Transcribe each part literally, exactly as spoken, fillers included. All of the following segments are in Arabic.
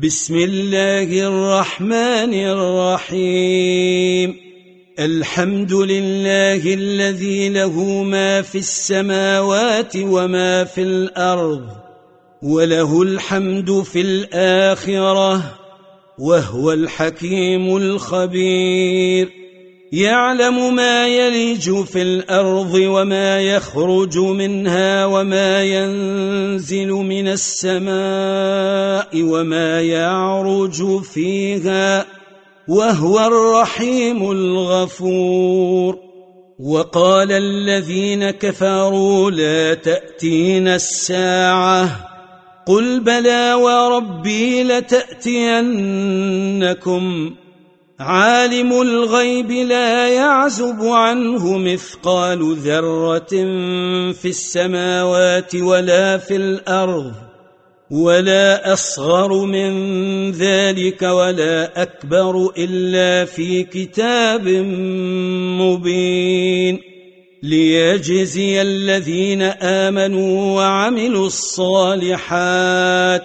بسم الله الرحمن الرحيم. الحمد لله الذي له ما في السماوات وما في الأرض، وله الحمد في الآخرة، وهو الحكيم الخبير. يعلم ما يلج في الأرض وما يخرج منها وما ينزل من السماء وما يعرج فيها، وهو الرحيم الغفور. وقال الذين كفروا لا تأتينا الساعة، قل بلى وربي لتأتينكم، عالم الغيب لا يعزب عنه مثقال ذرة في السماوات ولا في الأرض، ولا أصغر من ذلك ولا أكبر إلا في كتاب مبين، ليجزي الذين آمنوا وعملوا الصالحات،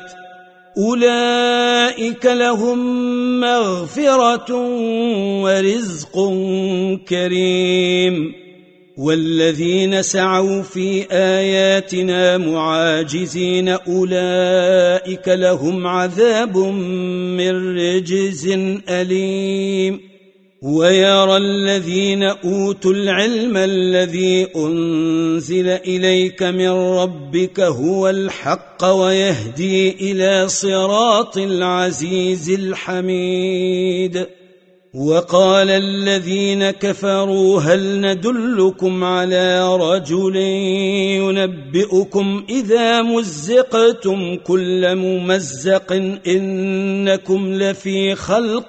أولئك لهم مغفرة ورزق كريم. والذين سعوا في آياتنا معاجزين أولئك لهم عذاب من رجز أليم. ويرى الذين أوتوا العلم الذي أنزل إليك من ربك هو الحق ويهدي إلى صراط العزيز الحميد. وقال الذين كفروا هل ندلكم على رجل ينبئكم إذا مزقتم كل ممزق إنكم لفي خلق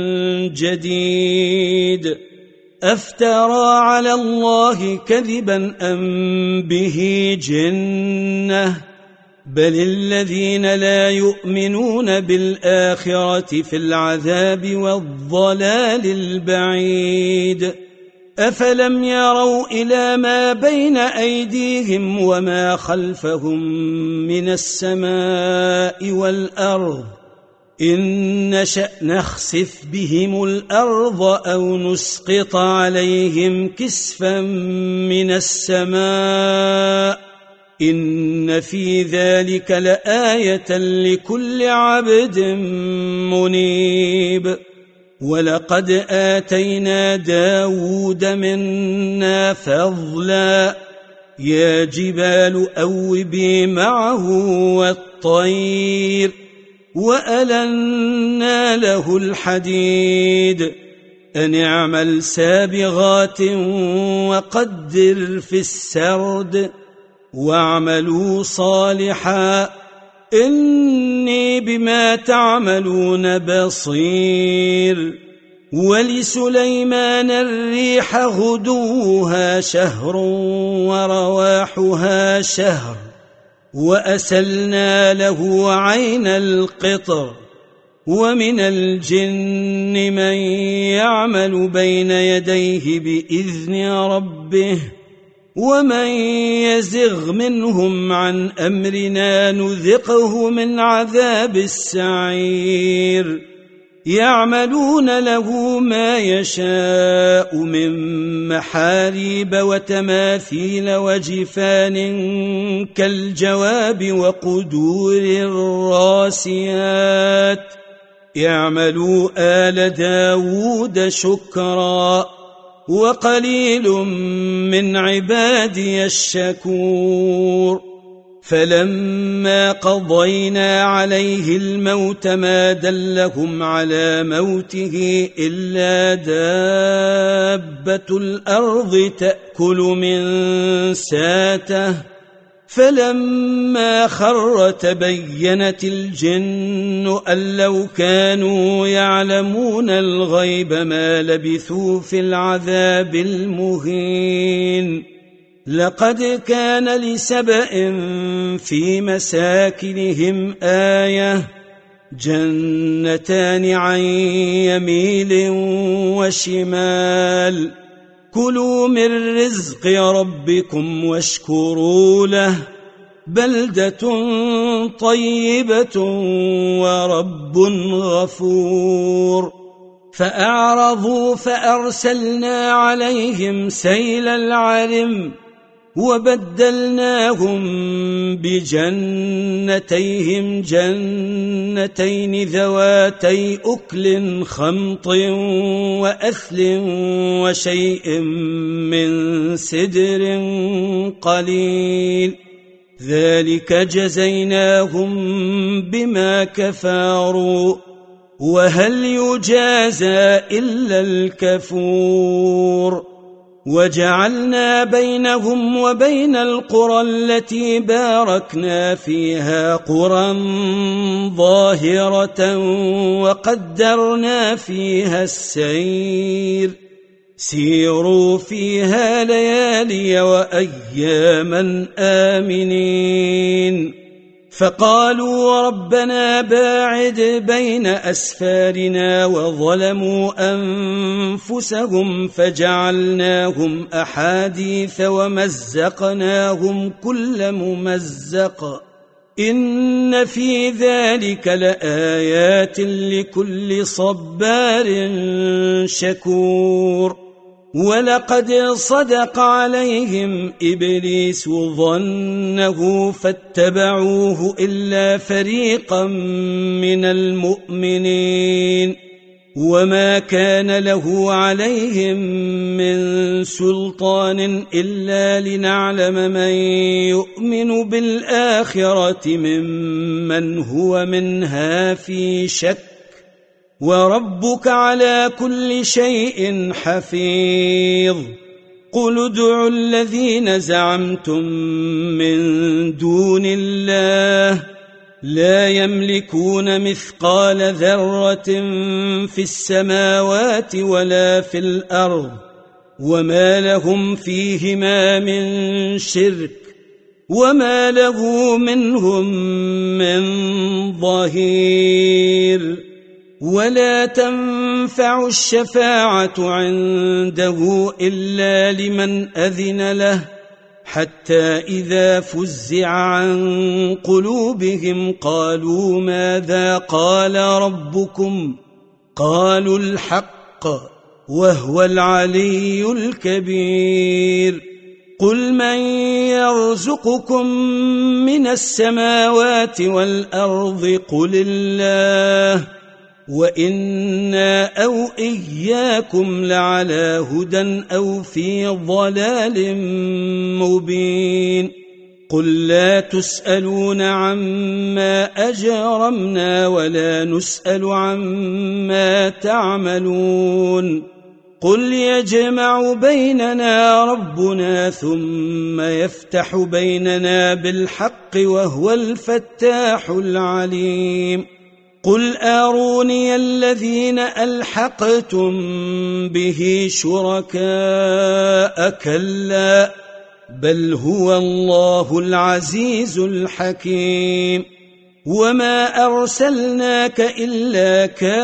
جديد، أفترى على الله كذبا أم به جنة؟ بل الذين لا يؤمنون بالآخرة في العذاب والضلال البعيد. أفلم يروا إلى ما بين أيديهم وما خلفهم من السماء والأرض، إن نشأ نخسف بهم الأرض أو نسقط عليهم كسفا من السماء، إن في ذلك لآية لكل عبد منيب. ولقد آتينا داود منا فضلا، يا جبال أوبي معه والطير، وألنا له الحديد، أن اعمل سابغات وقدر في السرد، واعملوا صالحا إني بما تعملون بصير. ولسليمان الريح غدوها شهر ورواحها شهر، وأسلنا له عين القطر. ومن الجن من يعمل بين يديه بإذن ربه، ومن يزغ منهم عن أمرنا نذقه من عذاب السعير. يعملون له ما يشاء من محاريب وتماثيل وجفان كالجواب وقدور الراسيات. يعملوا آل داود شكرا، وقليل من عبادي الشكور. فلما قضينا عليه الموت ما دلهم على موته إلا دابة الأرض تأكل من ساته، فلما خر تبينت الجن أن لو كانوا يعلمون الغيب ما لبثوا في العذاب المهين. لقد كان لسبأ في مساكنهم آية، جنتان عن يمين وشمال، كلوا من رزق ربكم واشكروا له، بلدة طيبة ورب غفور. فأعرضوا فأرسلنا عليهم سيل العرم وبدلناهم بجنتيهم جنتين ذواتي أكل خمط وأثل وشيء من سدر قليل، ذلك جزيناهم بما كفروا، وهل يجازى إلا الكفور. وجعلنا بينهم وبين القرى التي باركنا فيها قرى ظاهرة وقدرنا فيها السير، سيروا فيها ليالي وأياما آمنين. فقالوا ربنا باعد بين أسفارنا وظلموا أنفسهم فجعلناهم أحاديث ومزقناهم كل ممزق، إن في ذلك لآيات لكل صبار شكور. ولقد صدق عليهم إبليس ظنه فاتبعوه إلا فريقا من المؤمنين، وما كان له عليهم من سلطان إلا لنعلم من يؤمن بالآخرة ممن هو منها في شك، وربك على كل شيء حفيظ. قل ادعوا الذين زعمتم من دون الله لا يملكون مثقال ذرة في السماوات ولا في الأرض، وما لهم فيهما من شرك، وما له منهم من ظهير. ولا تنفع الشفاعة عنده إلا لمن أذن له، حتى إذا فزع عن قلوبهم قالوا ماذا قال ربكم؟ قالوا الحق وهو العلي الكبير. قل من يرزقكم من السماوات والأرض؟ قل الله، وإنا أو إياكم لعلى هدى أو في ضلال مبين. قل لا تسألون عما أجرمنا ولا نسأل عما تعملون. قل يجمع بيننا ربنا ثم يفتح بيننا بالحق وهو الفتاح العليم. قل أروني الذين ألحقتم به شركاء، كلا بل هو الله العزيز الحكيم. وما أرسلناك إلا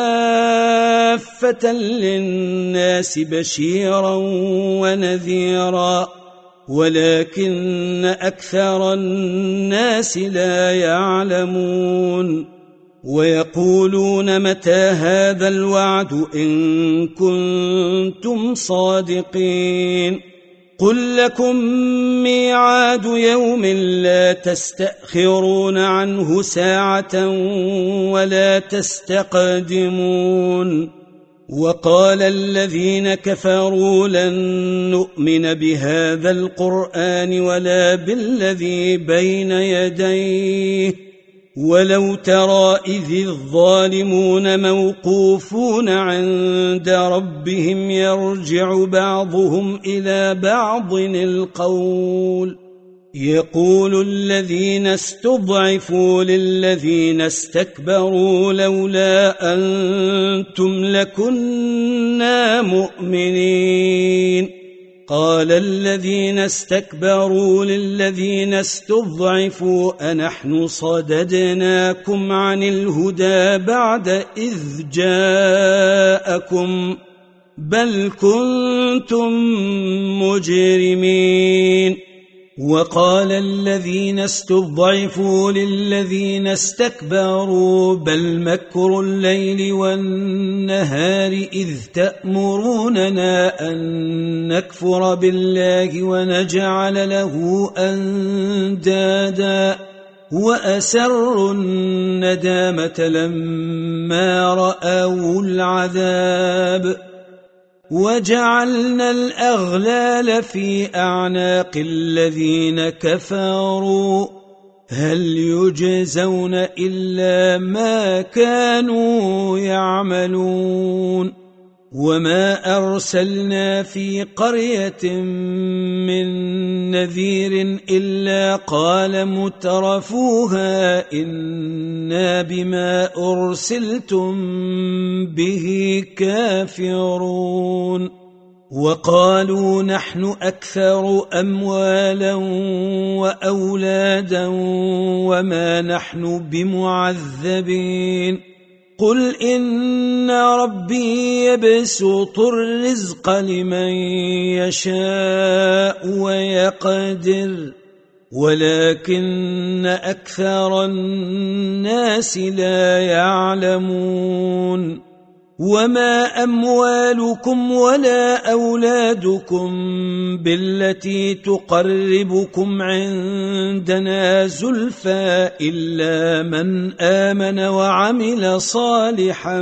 كافة للناس بشيرا ونذيرا، ولكن أكثر الناس لا يعلمون. ويقولون متى هذا الوعد إن كنتم صادقين؟ قل لكم ميعاد يوم لا تستأخرون عنه ساعة ولا تستقدمون. وقال الذين كفروا لن نؤمن بهذا القرآن ولا بالذي بين يديه، ولو ترى إذ الظالمون موقوفون عند ربهم يرجع بعضهم إلى بعض القول، يقول الذين استضعفوا للذين استكبروا لولا أنتم لكنا مؤمنين. قال الذين استكبروا للذين استضعفوا أنحن صددناكم عن الهدى بعد إذ جاءكم بل كنتم مجرمين. وقال الذين استضعفوا للذين استكبروا بل مكر الليل والنهار إذ تأمروننا أن نكفر بالله ونجعل له أندادا وأسروا الندامة لما رأوا العذاب وجعلنا الأغلال في أعناق الذين كفروا هل يجزون إلا ما كانوا يعملون وما أرسلنا في قرية من نذير إلا قال مترفوها إنا بما أرسلتم به كافرون وقالوا نحن أكثر أموالا وأولادا وما نحن بمعذبين قل إن ربي يبسط الرزق لمن يشاء ويقدر ولكن أكثر الناس لا يعلمون وما أموالكم ولا أولادكم بالتي تقربكم عندنا زلفى إلا من آمن وعمل صالحا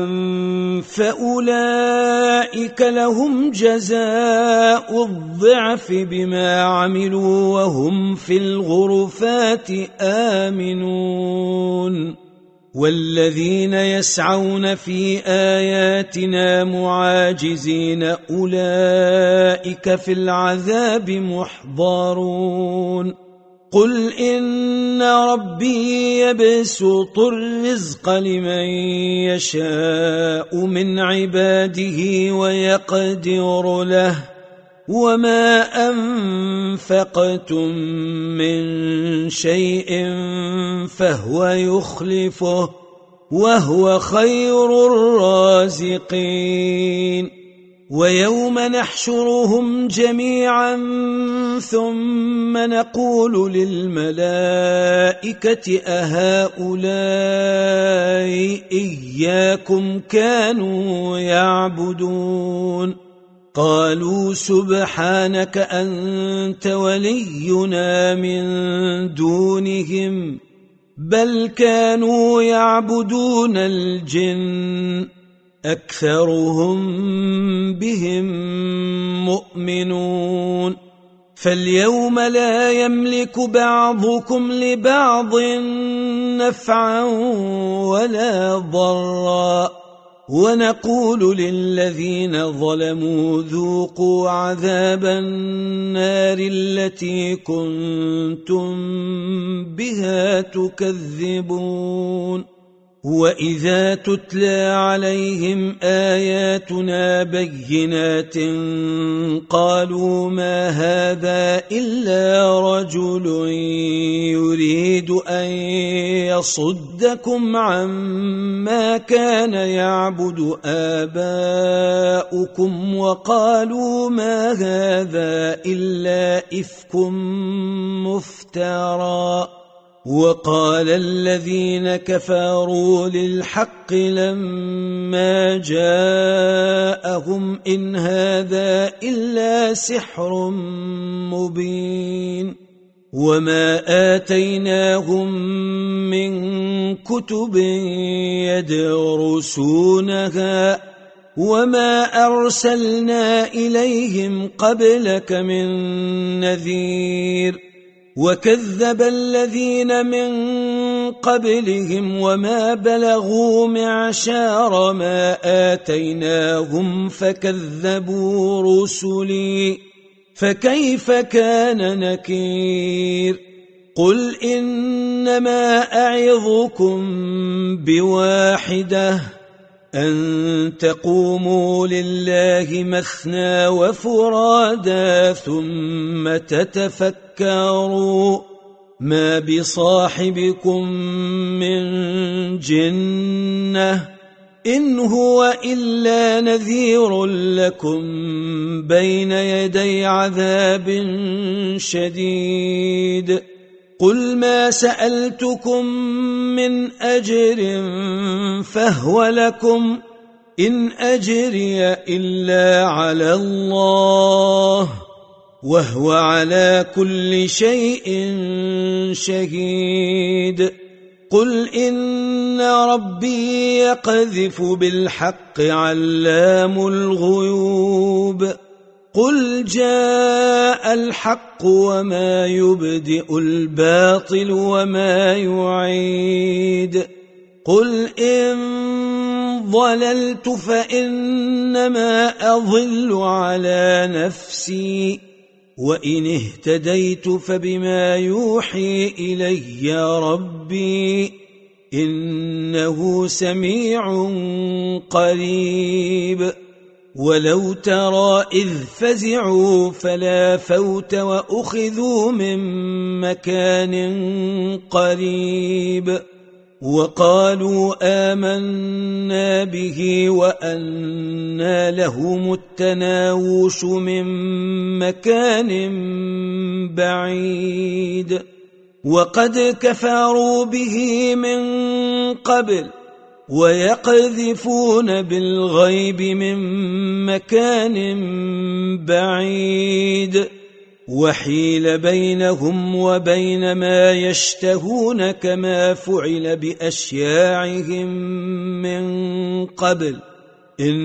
فأولئك لهم جزاء الضعف بما عملوا وهم في الغرفات آمنون والذين يسعون في آياتنا معاجزين أولئك في العذاب محضرون قل إن ربي يبسط الرزق لمن يشاء من عباده ويقدر له وما أنفقتم من شيء فهو يخلفه وهو خير الرازقين ويوم نحشرهم جميعا ثم نقول للملائكة أهؤلاء إياكم كانوا يعبدون قالوا سبحانك أنت ولينا من دونهم بل كانوا يعبدون الجن أكثرهم بهم مؤمنون فاليوم لا يملك بعضكم لبعض نفعا ولا ضرا ونقول للذين ظلموا ذوقوا عذاب النار التي كنتم بها تكذبون وإذا تتلى عليهم آياتنا بينات قالوا ما هذا إلا رجل يريد أن يصدكم عما كان يعبد آباؤكم وقالوا ما هذا إلا إفك مفترى وقال الذين كفروا للحق لما جاءهم إن هذا إلا سحر مبين وما آتيناهم من كتب يدرسونها وما أرسلنا إليهم قبلك من نذير وكذب الذين من قبلهم وما بلغوا معشار ما آتيناهم فكذبوا رسلي فكيف كان نكير قل إنما أعظكم بواحدة أن تقوموا لله مثنى وفرادا ثم تتفكروا ما بصاحبكم من جنة إن هو إلا نذير لكم بين يدي عذاب شديد قل ما سألتكم من أجر فهو لكم إن أجري إلا على الله وهو على كل شيء شهيد قل إن ربي يقذف بالحق علام الغيوب قل جاء الحق وما يبدئ الباطل وما يعيد قل إن ضللت فإنما أضل على نفسي وإن اهتديت فبما يوحي إلي ربي إنه سميع قريب ولو ترى إذ فزعوا فلا فوت وأخذوا من مكان قريب وقالوا آمنا به وأنى لهم التناوش من مكان بعيد وقد كفروا به من قبل ويقذفون بالغيب من مكان بعيد وحيل بينهم وبين ما يشتهون كما فعل بأشياعهم من قبل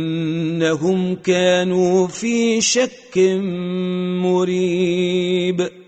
إنهم كانوا في شك مريب